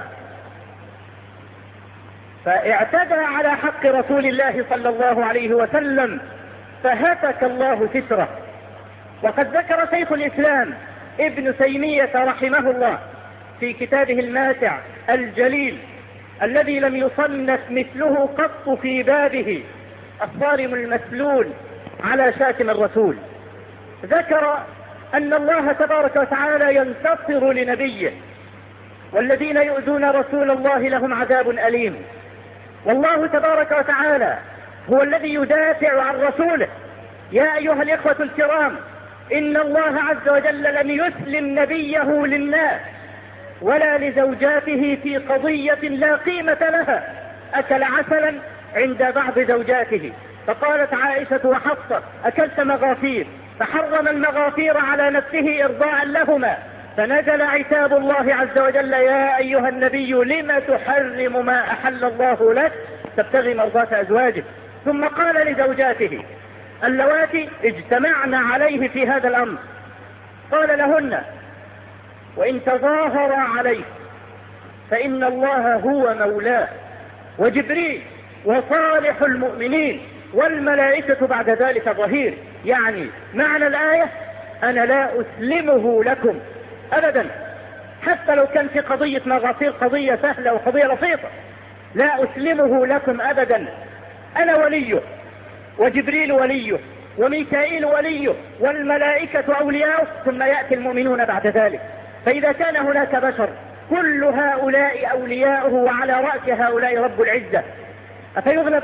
فاعتدى على حق رسول الله صلى الله عليه وسلم فهتك الله ستره. وقد ذكر شيخ الإسلام ابن تيمية رحمه الله في كتابه الماتع الجليل الذي لم يصنف مثله قط في بابه الصارم المسلول على شاتم الرسول، ذكر أن الله تبارك وتعالى ينتصر لنبيه، والذين يؤذون رسول الله لهم عذاب أليم. والله تبارك وتعالى هو الذي يدافع عن رسوله. يا أيها الإخوة الكرام، إن الله عز وجل لم يسلم نبيه للناس ولا لزوجاته في قضية لا قيمة لها. أكل عسلا عند بعض زوجاته، فقالت عائشة وحفصة: أكلت مغافير، فحرم المغافير على نفسه إرضاء لهما، فنزل عتاب الله عز وجل: يا أيها النبي لم تحرم ما أحل الله لك تبتغي مرضاة أزواجك. ثم قال لزوجاته اللواتي اجتمعن عليه في هذا الأمر، قال لهن: وإن تظاهر عليه فإن الله هو مولاه، وجبريل وصالح المؤمنين والملائكة بعد ذلك ظهير. يعني معنى الآية: أنا لا أسلمه لكم أبدا، حتى لو كان في قضية مغافير قضية سهلة وقضية بسيطة، لا أسلمه لكم أبدا. أنا وليه، وجبريل وليه، وميكائيل وليه، والملائكة أولياؤه، ثم يأتي المؤمنون بعد ذلك. فإذا كان هناك بشر كل هؤلاء أولياؤه وعلى رأس هؤلاء رب العزة، أفيغلب؟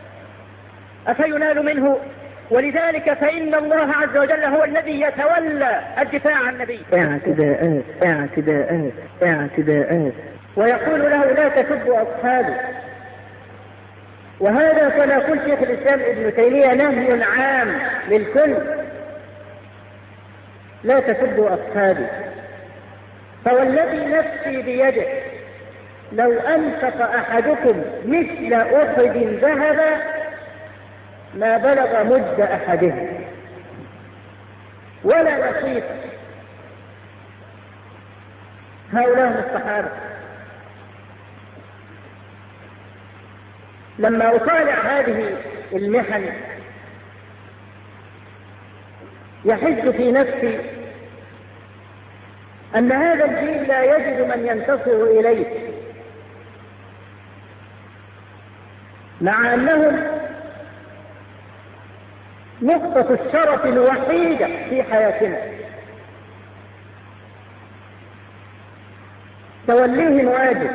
أفينال منه؟ ولذلك فإن الله عز وجل هو الذي يتولى الدفاع عن النبي. اعتداءات اعتداءات اعتداءات، ويقول له: لا تسبوا أصحابي. وهذا كما يقول شيخ الإسلام ابن تيمية نهي عام للكل: لا تسبوا أصحابي. فوالذي نفسي بيده لو أنفق أحدكم مثل أحد ذهبا ما بلغ مد أحدهم ولا نصيف. هؤلاء هم الصحابة. لما أطالع هذه المحن يحس في نفسي أن هذا الجيل لا يجد من ينتصر إليه، مع أنهم نقطة الشرف الوحيدة في حياتنا. توليهم واجب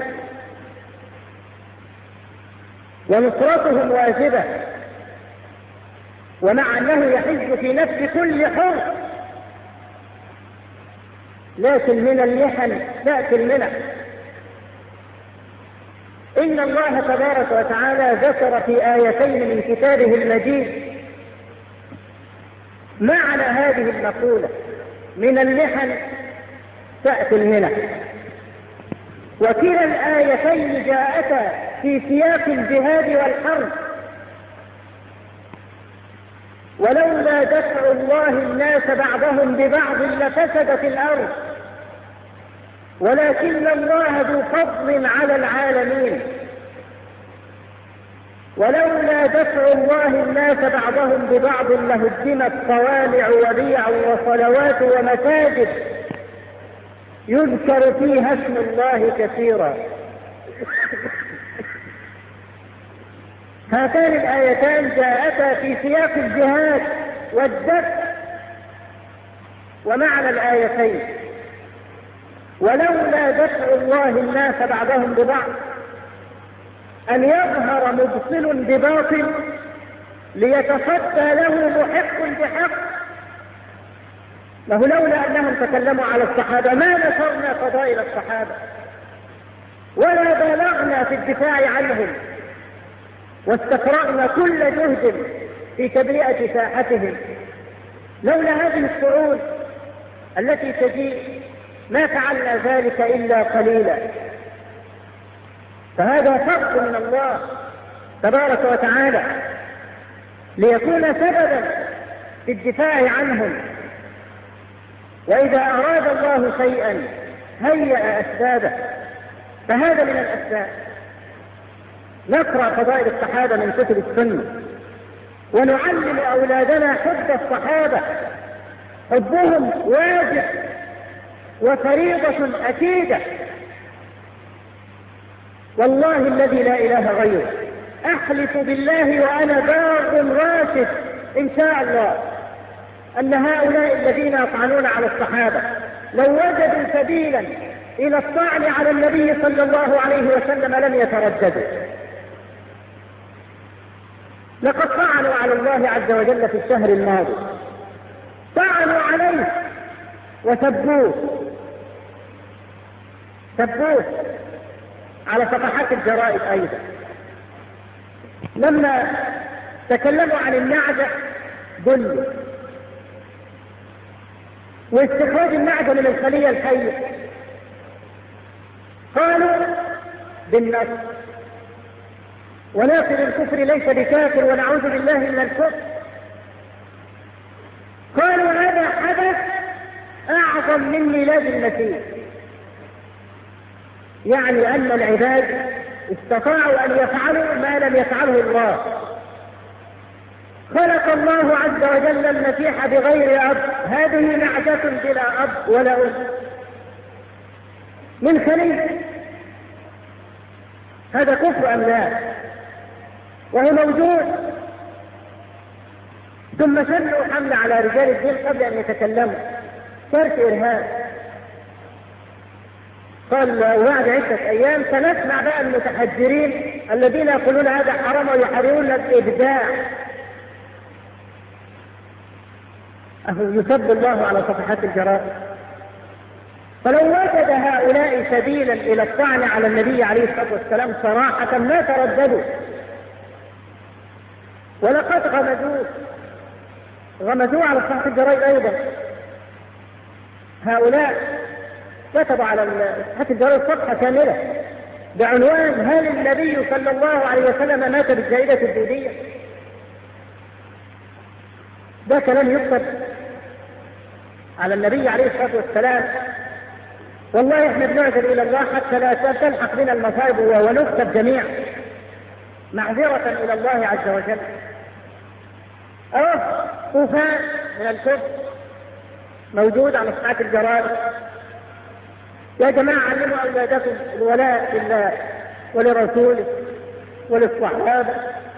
ونصرتهم واجبة، ومع أنه يحز في نفس كل حر، لكن من المحن تأتي المنح. إن الله تبارك وتعالى ذكر في آيتين من كتابه المجيد معنى هذه المقولة: من المحن تأتي المنح. وكلا الآيتين جاءتا في سياق الجهاد والحرب. ولولا دفع الله الناس بعضهم ببعض لفسدت الأرض ولكن الله ذو فضل على العالمين. ولولا دفع الله الناس بعضهم ببعض لهدمت صوامع وبيع وصلوات ومساجد يذكر فيها اسم الله كثيرا. هاتان الآيتان جاءتا في سياق الجهاد والدفع. ومعنى الآيتين: ولولا دفع الله الناس بعضهم ببعض أن يظهر مبطل بباطل ليتصدى له محق بحق. له لولا أنهم تكلموا على الصحابة ما نشرنا فضائل الصحابة ولا بالغنا في الدفاع عنهم، واستقرأنا كل جهد في تبرئة ساحتهم. لولا هذه الصعود التي تجيء ما فعلنا ذلك إلا قليلا. فهذا فضل من الله تبارك وتعالى ليكون سببا في الدفاع عنهم. وإذا أراد الله شيئا هيأ أسبابه، فهذا من الأسباب. نقرأ فضائل الصحابة من كتب السنة ونعلم أولادنا حب الصحابة. حبهم واجب وفريضة أكيدة. والله الذي لا إله غيره أحلف بالله وأنا بار راشد إن شاء الله أن هؤلاء الذين يطعنون على الصحابة لو وجدوا سبيلا إلى الطعن على النبي صلى الله عليه وسلم لم يترددوا. لقد طعنوا على الله عز وجل في الشهر الماضي، طعنوا عليه وسبوه على صفحات الجرائد أيضا. لما تكلموا عن النعجة ذل واستخراج النعجة من الخلية الحية قالوا بالنص، وناصر الكفر ليس بكافر ونعوذ بالله من الكفر. قالوا هذا حدث أعظم من ميلاد المسيح، يعني أن العباد استطاعوا أن يفعلوا ما لم يفعله الله. خلق الله عز وجل المسيح بغير أب، هذه نعجة بلا أب ولا أم من خليل. هذا كفر أم لا؟ وهو موجود. ثم شنوا حملة على رجال الدين قبل أن يتكلموا، صارت إرهاب. قال بعد عدة أيام سنسمع بقى المتحجرين الذين يقولون هذا حرام ويحرمون الإبداع. يسب الله على صفحات الجرائد. فلو وجد هؤلاء سبيلا إلى الطعن على النبي عليه الصلاة والسلام صراحة ما ترددوا، ولقد غمزوه على صفحات الجرائد أيضا. هؤلاء كتبوا على صفحات الجرائد صفحة كاملة بعنوان هل النبي صلى الله عليه وسلم مات بالجائدة الدودية؟ ده كلام يكتب على النبي عليه الصلاة والسلام. والله احنا بنعذر الى الله حتى لا تلحق بنا المصائب ونكتب جميعا معذرة الى الله عز وجل. طوفان من الكفر موجود على صفحات الجرائد. يا جماعة علموا أولادكم الولاء لله ولرسوله وللصحابة.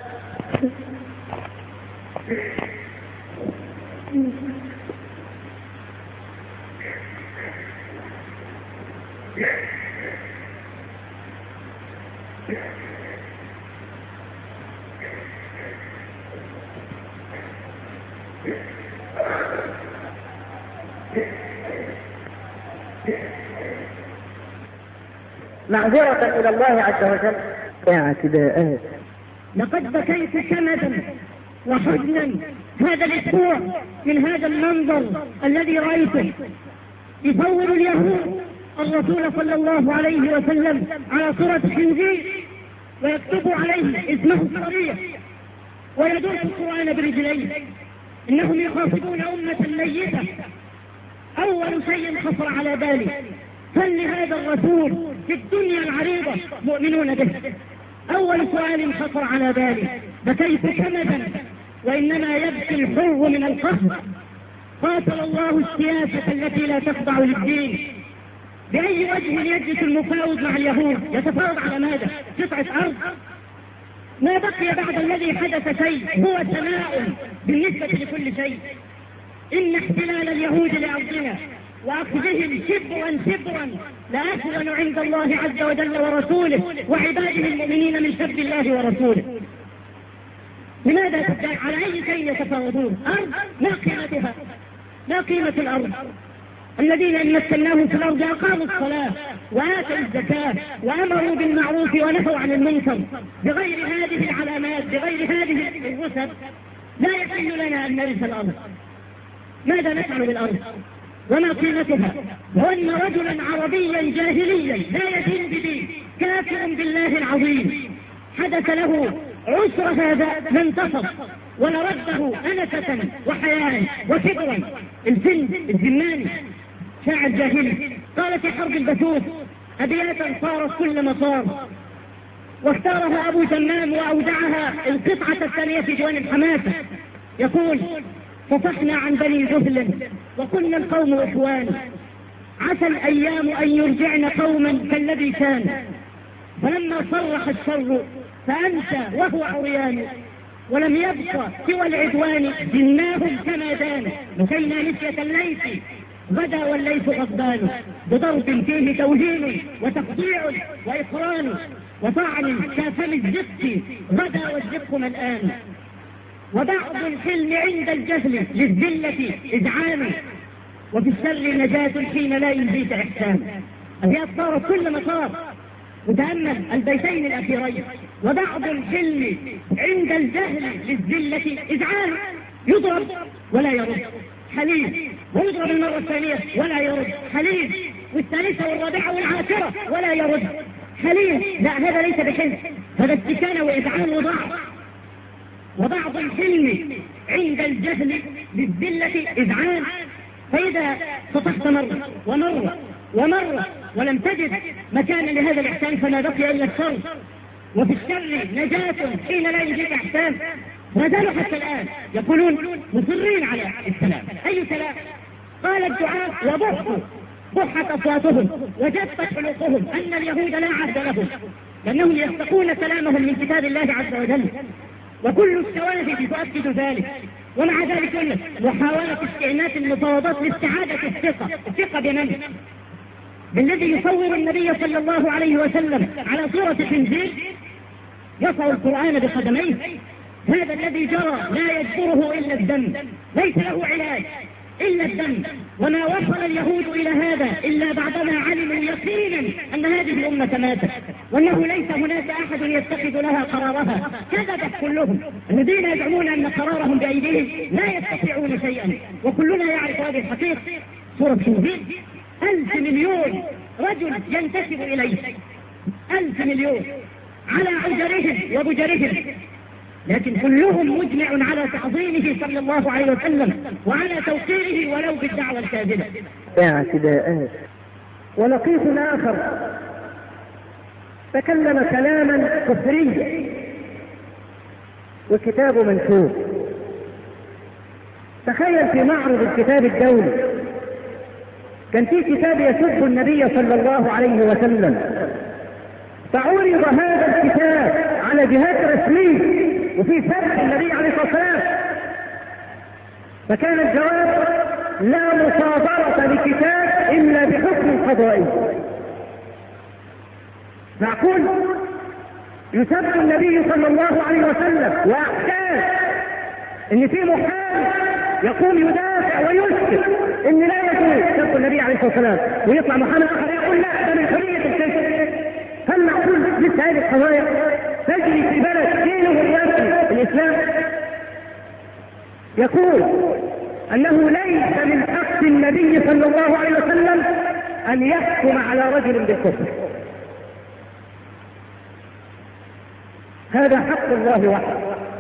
معذرة إلى الله عز وجل. اعتداءات. لقد بكيت كمدا وحزنا هذا الأسبوع من هذا المنظر الذي رأيته. يصور اليهود الرسول صلى الله عليه وسلم على صورة خنزير ويكتب عليه اسمه صريح ويدرس القرآن برجليه. إنهم يخاطبون أمة ميتة. أول شيء خطر على بالي هل هذا الرسول في الدنيا العريضة مؤمنون به؟ أول سؤال خطر على بالي. بكيت كمدا وإنما يبكي الحر من القهر. قاتل الله السياسة التي لا تخضع للدين. بأي وجه يجلس المفاوض مع اليهود؟ يتفاوض على ماذا؟ قطعة أرض؟ ما بقي بعد الذي حدث شيء، هو ثناء بالنسبة لكل شيء. إن احتلال اليهود لأرضنا وأخذهم شبرا لأهون عند الله عز وجل ورسوله وعباده المؤمنين من سب الله ورسوله. لماذا على أي شيء يتفاوضون؟ أرض ما قيمتها؟ ما قيمة الأرض؟ الذين إن مكناهم في الأرض أقاموا الصلاة وآتوا الزكاة وأمروا بالمعروف ونهوا عن المنكر. بغير هذه العلامات، بغير هذه الرسل، لا يحل لنا أن نرث الأرض. ماذا نفعل بالأرض؟ وما قيمتها؟ وأن رجلا عربيا جاهليا لا يدين بدين كافر بالله العظيم حدث له عسر هذا لانتصر ولرده أنفة وحياء وكبرا. الزماني شاعر جاهلي قال في حرب البثوث أبياتا صارت كل مسار، واختارها أبو تمام وأودعها القطعة الثانية في ديوان الحماسة. يقول: صفحنا عن بني ذهل وكنا القوم إخوان، عسى الأيام أن يرجعن قوما كالذي كان، فلما صرح الشر فأنسى وهو عريان، ولم يبق سوى العدوان زناهم كما دان، نسينا نسية الليث غدا والليث غضبان، بضرب فيه توهين وتقطيع وإقران، وطعن كافم الزق غدا والزق ملآن، وبعض الحلم عند الجهل للذلة إذعان، وفي الشر نجاة حين لا ينبيت إحسان. أبيات صارت كل مطار. وتأمل البيتين الأخيرين: وبعض الحلم عند الجهل للذلة إذعان، يضرب ولا يرد حليم، ويضرب المرة الثانية ولا يرد حليم، والثالثة والرابعة والعاشرة ولا يرد حليم. لا، هذا ليس بحلم، هذا استكانة وإذعان وضعف. وبعض الحلم عند الجهل للذلة إذعان، فإذا سطحت مرة ومرة ومرة ولم تجد مكانا لهذا الإحسان فما بقي إلا الشر. وفي الشر نجاة حين لا يجيك إحسان. ما زالوا حتى الآن يقولون مصرين على السلام. أي سلام؟ قال الدعاء: وبحوا بحت أصواتهم وجفت حلقهم أن اليهود لا عهد لهم، لأنهم يستقون سلامهم من كتاب الله عز وجل، وكل الشواهد تؤكد ذلك. ومع ذلك كله محاولة استئناف المفاوضات لاستعادة الثقة بمن؟ بالذي يصور النبي صلى الله عليه وسلم على صورة خنزير يصع القرآن بقدميه. هذا الذي جرى لا يجبره إلا الدم، ليس له علاج إلا الدم. وما وصل اليهود إلى هذا إلا بعدما علموا يقينا أن هذه الأمة ماتت، وأنه ليس هناك أحد يتخذ لها قرارها. كذبت كلهم. الذين يزعمون أن قرارهم بأيديهم لا يستطيعون شيئا، وكلنا يعرف هذه الحقيقة. سورة خنزير 1000 مليون رجل ينتسب إليه، 1000 مليون على عجرهم وبجرهم، لكن كلهم مجمع على تعظيمه صلى الله عليه وسلم وعلى توقيره ولو بالدعوة الكاذبة. اعتداءات. ولقيط آخر تكلم كلاما كفريا وكتابه منشور. تخيل في معرض الكتاب الدولي كان في كتاب يسب النبي صلى الله عليه وسلم، فعرض هذا الكتاب على جهات رسمية وفي سب النبي عليه الصلاة والسلام، فكان الجواب: لا مصادرة لكتاب إلا بحكم قضائي. معقول يسب النبي صلى الله عليه وسلم وأحكام إن في محامي يقوم يدافع ويسكت إن لا يجوز سب النبي عليه الصلاة والسلام، ويطلع محامي آخر يقول لا، ده من حرية الكلمة. هل معقول مثل هذه القضايا تجري في بلد دينه الرسمي الإسلام؟ يقول أنه ليس من حق النبي صلى الله عليه وسلم أن يحكم على رجل بالكفر، هذا حق الله وحده،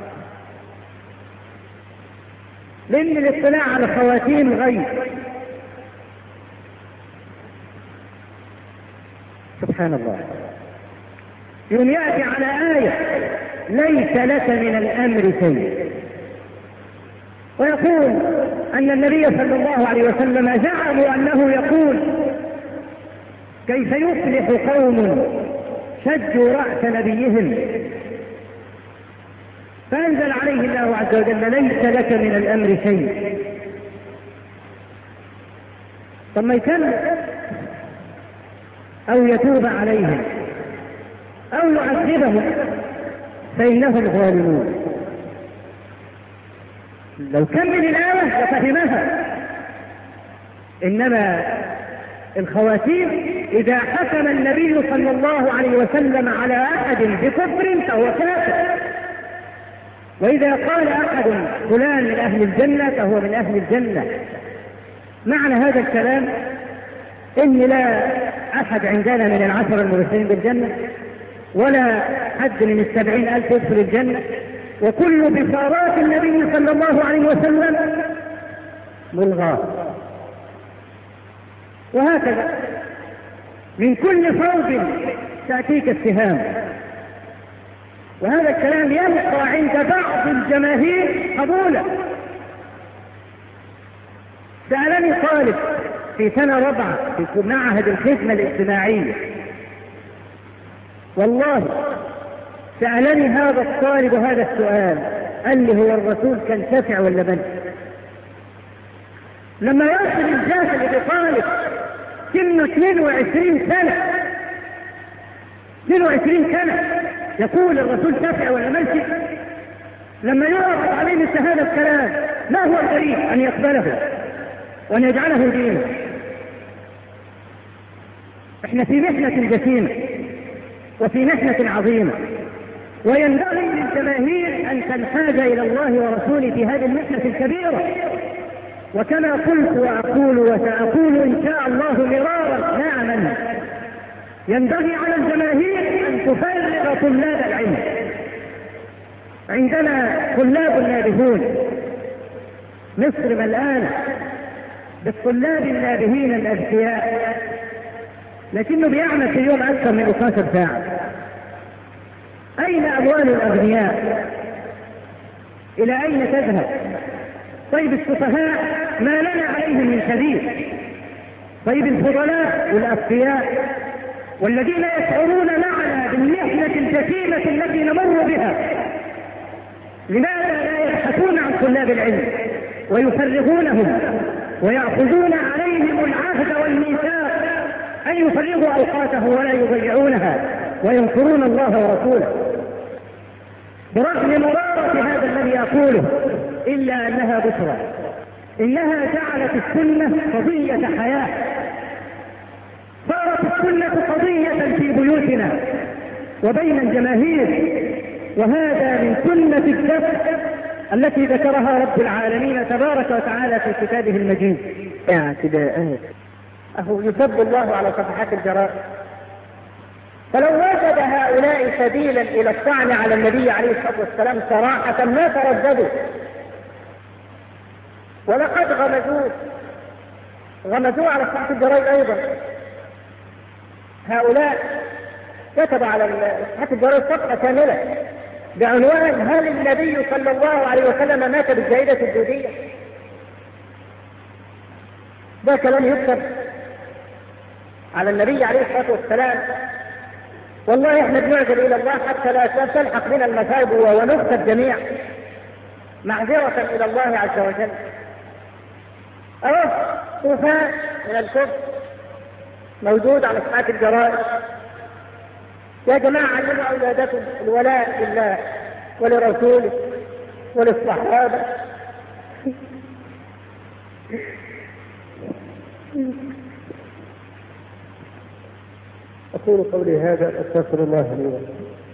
لأن الاطلاع على خواتيم الغيب. سبحان الله. يوم يأتي على آية ليس لك من الأمر شيء، ويقول أن النبي صلى الله عليه وسلم زعموا أنه يقول: كيف يفلح قوم شجوا رأس نبيهم، فأنزل عليه الله عز وجل: ليس لك من الأمر شيء. ثم يكلم أو يتوب عليهم أو يعذبهم فإنهم ظالمون. لو كمل الآية لفهمها، إنما الخواتيم إذا حكم النبي صلى الله عليه وسلم على أحد بكفر فهو كافر، وإذا قال أحد فلان من أهل الجنة فهو من أهل الجنة. معنى هذا الكلام إن لا أحد عندنا من العشر المبشرين بالجنة ولا حد من 70,000 يدخل الجنة، وكل بشارات النبي صلى الله عليه وسلم ملغاة. وهكذا من كل صوب تأتيك السهام. وهذا الكلام يبقى عند بعض الجماهير قبولا. سألني طالب في سنة رابعة في معهد الخدمة الاجتماعية، والله سألني هذا الطالب هذا السؤال، قال لي هو الرسول كان شافع ولا من؟ لما يصل الجاهل اللي طالب سنه 22 سنة يقول الرسول شافع ولا ملكي، لما يعرض عليه مثل هذا الكلام ما هو الغريب أن يقبله وأن يجعله دينه؟ احنا في محنة جسيمة وفي محنة عظيمة، وينبغي للجماهير أن تنحاز إلى الله ورسوله في هذه المحنة الكبيرة. وكما قلت وأقول وسأقول إن شاء الله مرارا نعما، ينبغي على الجماهير أن تفرغ طلاب العلم. عندنا طلاب نابهون، مصر ملآنة بالطلاب النابهين الأذكياء، لكنه بيعمل في اليوم أكثر من 12 ساعة. أين أموال الأغنياء؟ إلى أين تذهب؟ طيب السفهاء ما لنا عليهم من سبيل؟ طيب الفضلاء والأصفياء والذين يشعرون معنا بالمحنة الجسيمة التي نمر بها، لماذا لا يبحثون عن طلاب العلم ويفرغونهم ويأخذون عليهم العهد والميثاق أن يفرغوا أوقاتهم ولا يضيعونها وينصرون الله ورسوله؟ برغم مرارة هذا الذي أقوله إلا أنها بشرى، إنها جعلت السنة قضية حياة، صارت السنة قضية في بيوتنا وبين الجماهير، وهذا من سنة الدفع التي ذكرها رب العالمين تبارك وتعالى في كتابه المجيد. اعتداءات أهو يسب الله على صفحات الجرائد. فلو وجد هؤلاء سبيلا إلى الطعن على النبي عليه الصلاة والسلام صراحة ما ترددوا، ولقد غمزوه على صفحات الجرائد أيضا. هؤلاء كتب على صفحات الجرائد صفحة كاملة بعنوان هل النبي صلى الله عليه وسلم مات بالجائزة الدودية؟ ده كلام يكتب على النبي عليه الصلاة والسلام. والله احنا بنعذر الى الله حتى لا تلحق بنا المثايب ونخطئ الجميع معذرة الى الله عز وجل. طوفان من الكفر موجود على صفحات الجرائد. يا جماعة علموا أولادكم الولاء لله ولرسوله وللصحابة. أقول قولي هذا، أستغفر الله لي ولكم.